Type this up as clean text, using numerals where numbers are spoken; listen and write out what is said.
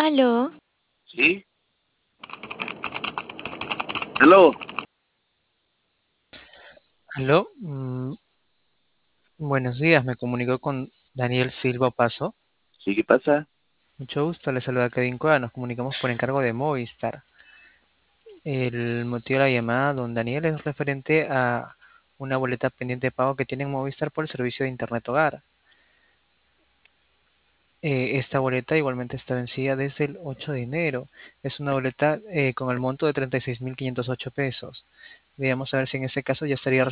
Aló, ¿Sí? Aló, Aló, buenos días, me comunico con Daniel Silva Paso. ¿sí qué pasa? Mucho gusto, le saluda Kevin Cueva, nos comunicamos por encargo de Movistar. El motivo de la llamada, don Daniel, es referente a una boleta pendiente de pago que tiene en Movistar por el servicio de Internet Hogar. Esta boleta igualmente está vencida desde el 8 de enero. Es una boleta con el monto de 36.508 pesos. Veamos a ver si en ese caso ya estaría